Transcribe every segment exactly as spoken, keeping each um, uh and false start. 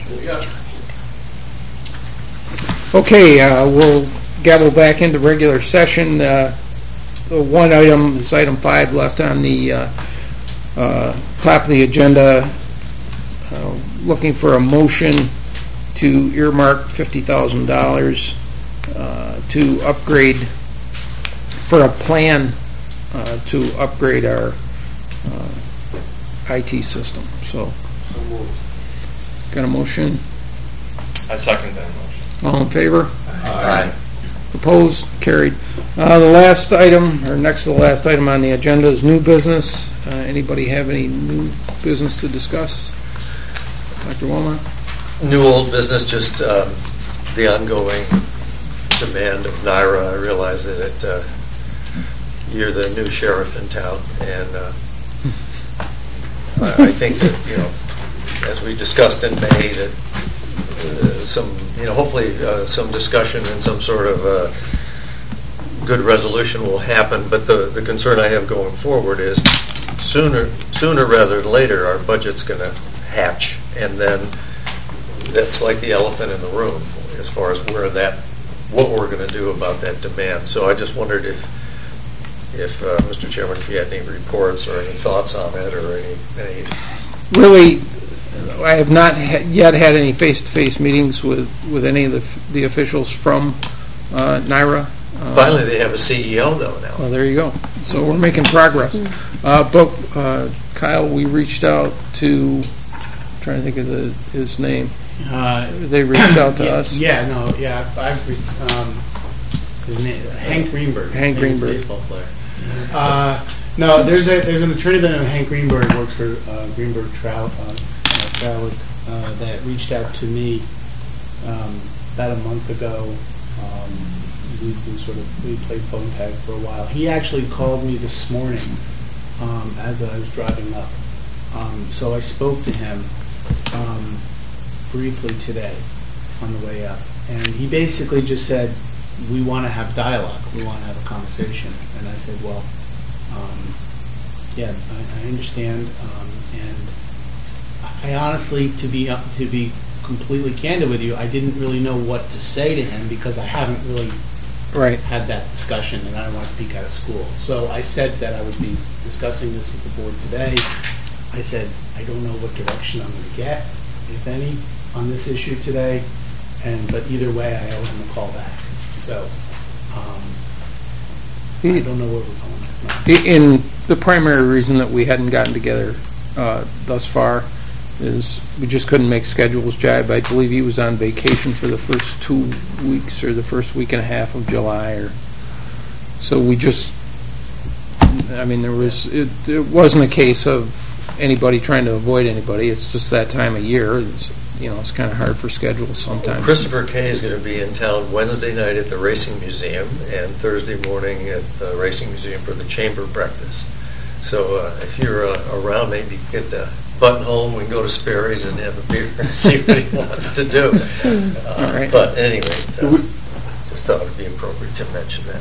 Okay, uh, we'll gavel back into regular session. Uh, the one item is item five left on the uh, uh, top of the agenda. Uh, looking for a motion to earmark fifty thousand dollars uh, to upgrade, for a plan uh, to upgrade our uh, I T system. So, So moved. got a motion? I second that motion. All in favor? Aye. Opposed? Carried. Uh, the last item, or next to the last item on the agenda, is new business. Uh, anybody have any new business to discuss? Doctor Wilmot? New old business, just um, the ongoing demand of NYRA. I realize that it, uh, you're the new sheriff in town, and uh, I, I think that, you know, as we discussed in May, that uh, some, you know, hopefully uh, some discussion and some sort of uh, good resolution will happen. But the, the concern I have going forward is sooner, sooner rather than later, our budget's going to hatch, and then that's like the elephant in the room as far as where that, what we're going to do about that demand. So I just wondered if, if uh, Mister Chairman, if you had any reports or any thoughts on it, or any, any Really, I have not ha- yet had any face-to-face meetings with, with any of the, f- the officials from uh, NYRA. Uh, Finally, they have a C E O though now. Well, there you go. So we're making progress. Uh, but uh, Kyle, we reached out to, I'm trying to think of the, his name. Uh, They reached out to yeah, us. Yeah, no, yeah. I've re- um, his name, Hank Greenberg. Hank His name is Greenberg. baseball player. Uh, no, there's a there's an attorney by the name of Hank Greenberg, works for uh, Greenberg Trout uh, uh, Troward, uh, that reached out to me um, about a month ago. Um, we, we sort of we played phone tag for a while. He actually called me this morning um, as I was driving up. Um, so I spoke to him um, briefly today on the way up, and he basically just said, we want to have dialogue, we want to have a conversation. And I said, well, um, yeah, I, I understand, um, and I honestly, to be uh, to be completely candid with you, I didn't really know what to say to him because I haven't really Right. had that discussion, and I don't want to speak out of school. So I said that I would be discussing this with the board today. I said, I don't know what direction I'm going to get, if any, on this issue today, and but either way, I owe him a call back. So um, I don't know where we're going. No. In the primary reason that we hadn't gotten together uh, thus far is we just couldn't make schedules jibe. I believe he was on vacation for the first two weeks or the first week and a half of July, or so we just. I mean, there was it, it wasn't a case of anybody trying to avoid anybody. It's just that time of year. It's, you know, it's kind of hard for schedules sometimes. Christopher Kay is going to be in town Wednesday night at the Racing Museum and Thursday morning at the Racing Museum for the Chamber breakfast. So uh, if you're uh, around, maybe you could uh, buttonhole and we can go to Sperry's and have a beer and see what he wants to do. Uh, All right. But anyway, uh, just thought it would be appropriate to mention that.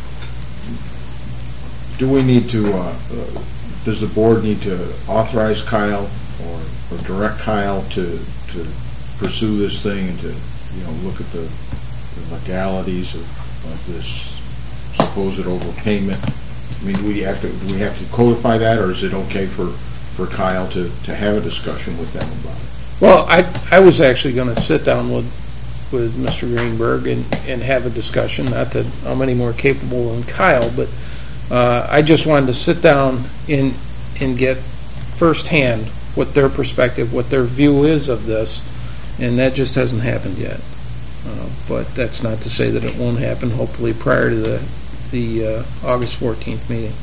Do we need to, uh, uh, does the board need to authorize Kyle or, or direct Kyle to to pursue this thing and to, you know, look at the, the legalities of, of this supposed overpayment? I mean, do we have to do we have to codify that, or is it okay for, for Kyle to, to have a discussion with them about it? Well, I I was actually going to sit down with with Mister Greenberg and, and have a discussion. Not that I'm any more capable than Kyle, but uh, I just wanted to sit down and and get firsthand what their perspective, what their view is of this, and that just hasn't happened yet. Uh, but that's not to say that it won't happen. Hopefully, prior to the the uh, August fourteenth meeting.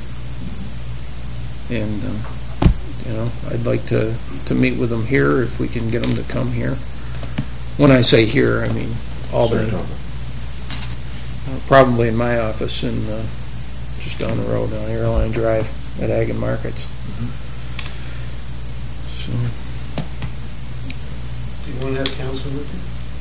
And uh, you know, I'd like to to meet with them here if we can get them to come here. When I say here, I mean Albany. Uh, probably in my office in uh, just down the road on Airline Drive at Ag and Markets. Mm-hmm. So, Do you want to have counsel with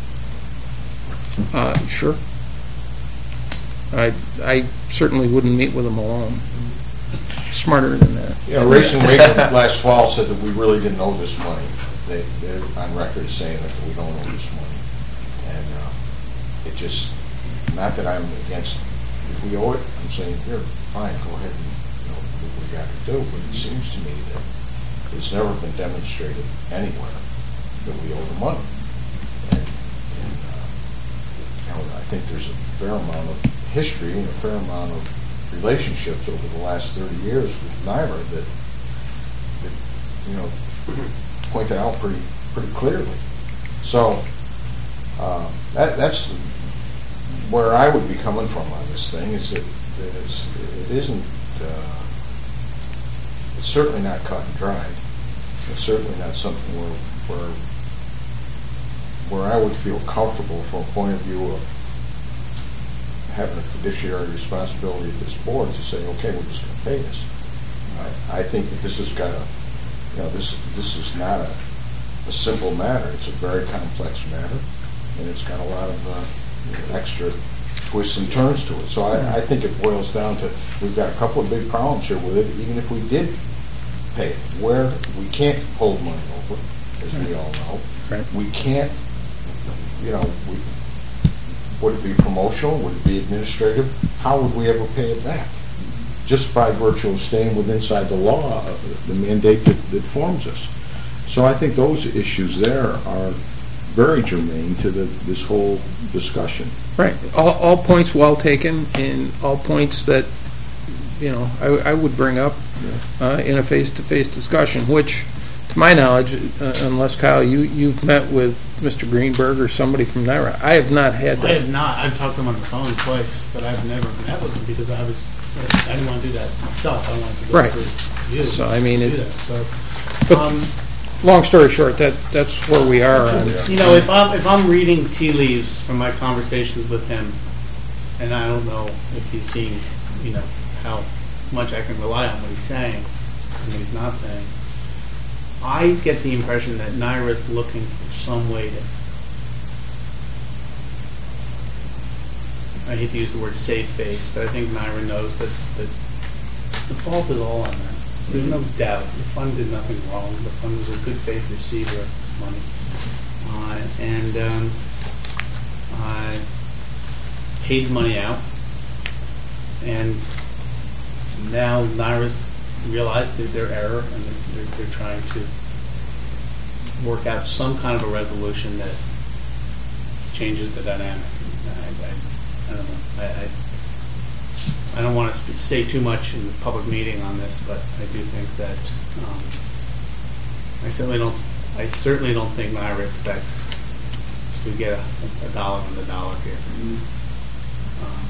you? uh, sure. I I certainly wouldn't meet with them alone. smarter than that. You know, Racing Waker last fall said that we really didn't owe this money. They, they're on record as saying that we don't owe this money. And uh, it just, not that I'm against, if we owe it, I'm saying, here, fine, go ahead and, you know, do what we got to do. But it seems to me that it's never been demonstrated anywhere that we owe the money. And, and uh, you know, I think there's a fair amount of history and a fair amount of relationships over the last thirty years with NYRA that, that you know, pointed out pretty pretty clearly. So uh, that that's where I would be coming from on this thing, is that, that it's, it isn't uh, it's certainly not cut and dried. It's certainly not something where where where I would feel comfortable from a point of view of having a fiduciary responsibility of this board to say, okay, we're just going to pay this. I, I think that this has got a, you know, this this is not a, a simple matter. It's a very complex matter, and it's got a lot of uh, you know, extra twists and turns to it. So I, I think it boils down to, we've got a couple of big problems here with it, even if we did pay it, where we can't hold money over, as we all know. Right. We can't, you know, we, would it be promotional? Would it be administrative? How would we ever pay it back? Just by virtue of staying within inside the law, uh, the mandate that, that forms us. So I think those issues there are very germane to the, this whole discussion. Right. All, all points well taken, and all points that, you know, I, I would bring up uh, in a face-to-face discussion, which, to my knowledge, uh, unless, Kyle, you, you've met with Mister Greenberg or somebody from NYRA, I have not had that. I have not. I've talked to him on the phone twice, but I've never met with him because I was, I didn't want to do that myself. I wanted to go Right. through you. So, I mean, to it- do that. So, But- um, Long story short, that that's where we are on. you know, if I'm if I'm reading tea leaves from my conversations with him, and I don't know if he's being, you know, how much I can rely on what he's saying and what he's not saying, I get the impression that NYRA is looking for some way to, I hate to use the word save face, but I think NYRA knows that, that the fault is all on them. There's no doubt. The fund did nothing wrong. The fund was a good faith receiver of money. Uh, and um, I paid money out. And now NYRA's realized that their error, and they're, they're, they're trying to work out some kind of a resolution that changes the dynamic. I, I, I don't know. I, I, I don't want to sp- say too much in the public meeting on this, but I do think that um, I certainly don't. I certainly don't think NYRA expects to get a, a dollar on the dollar here. Um,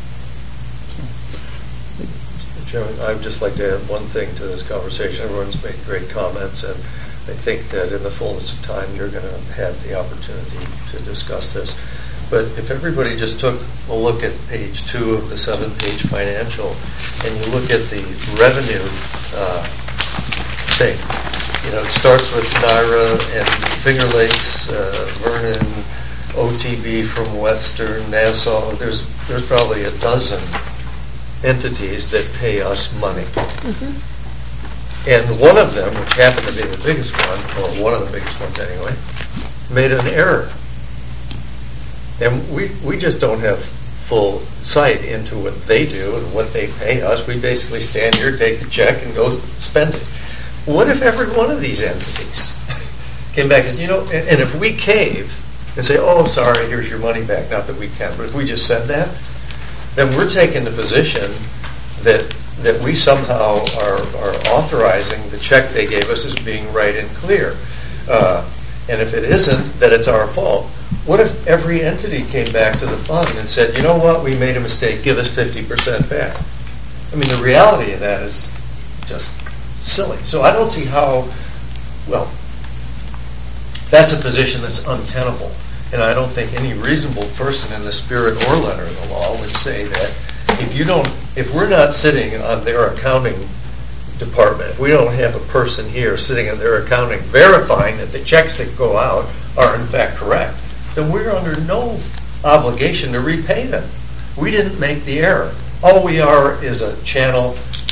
Chairman, I would just like to add one thing to this conversation. Everyone's made great comments, and I think that in the fullness of time, you're going to have the opportunity to discuss this. But if everybody just took a look at page two of the seven-page financial, and you look at the revenue uh, thing, you know, it starts with NYRA and Finger Lakes, uh, Vernon, O T B from Western, Nassau. There's there's probably a dozen entities that pay us money. Mm-hmm. And one of them, which happened to be the biggest one, or one of the biggest ones anyway, made an error. And we, we just don't have full sight into what they do and what they pay us. We basically stand here, take the check, and go spend it. What if every one of these entities came back and said, you know, and, and if we cave and say, oh, sorry, here's your money back, not that we can, but if we just said that, then we're taking the position that that we somehow are, are authorizing the check they gave us as being right and clear. Uh, and if it isn't, that it's our fault. What if every entity came back to the fund and said, you know what, we made a mistake, give us fifty percent back? I mean, the reality of that is just silly. So I don't see how, well, that's a position that's untenable. And I don't think any reasonable person in the spirit or letter of the law would say that if you don't, if we're not sitting on their accounting department, if we don't have a person here sitting on their accounting verifying that the checks that go out are in fact correct, then we're under no obligation to repay them. We didn't make the error. All we are is a channel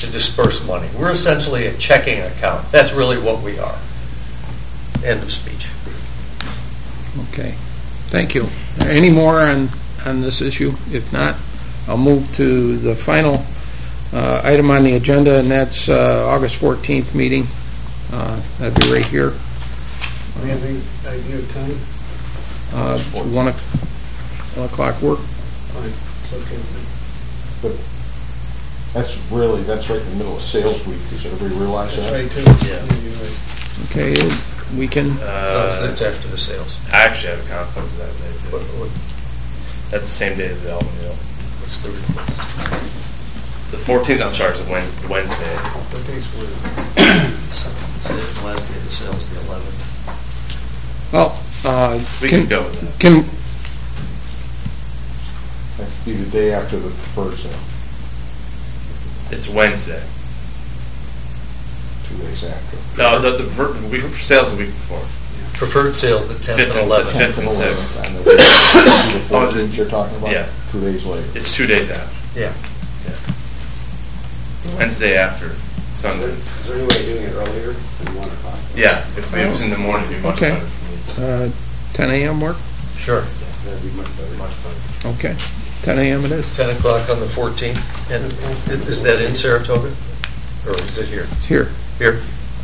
to disperse money. We're essentially a checking account. That's really what we are. End of speech. Okay, thank you. Any more on, on this issue? If not, I'll move to the final uh, item on the agenda, and that's uh, August fourteenth meeting. Uh, That'd be right here. Do you have any idea of time? Uh, One o- one o'clock work? Fine, it's okay with me. But that's really, that's right in the middle of sales week. Does everybody realize That's that? right, too. Yeah. You're right. Okay, we can, No, it's, Uh, it's after the sales. I actually have a conflict with that What, day, too. what, That's the same day as the Alvin Meal. what's the request? The fourteenth, I'm sorry, is a Wed- Wednesday. What days were Last day of the sales, the eleventh. well, uh, We can can, go with that. can, That'd be the day after the preferred sale, It's Wednesday. two days after. No, the, the, ver- the week for sales the week before. Preferred sales, the tenth Fifth and and eleventh. sixth. tenth and and eleventh, sixth. and the the fourteenth you're talking about? Yeah. Two days later. It's two days after. Yeah. Wednesday after Sunday. Is there any way of doing it earlier than one o'clock? Yeah, if it was in the morning, it'd be much Okay. better for me. uh, ten a.m. work? Sure. That'd be much better. Much better. Okay, ten a.m. it is. ten o'clock on the fourteenth. And i- is that in Saratoga? Or is it here? It's here. Here?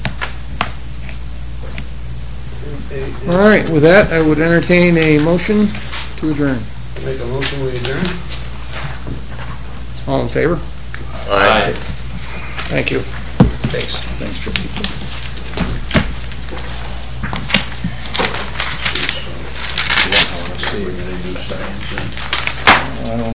All right, with that, I would entertain a motion to adjourn. Make a motion, we adjourn? All in favor? Aye. Thank you. Thanks. Thanks, Trustee. Let's see, they do signs. I don't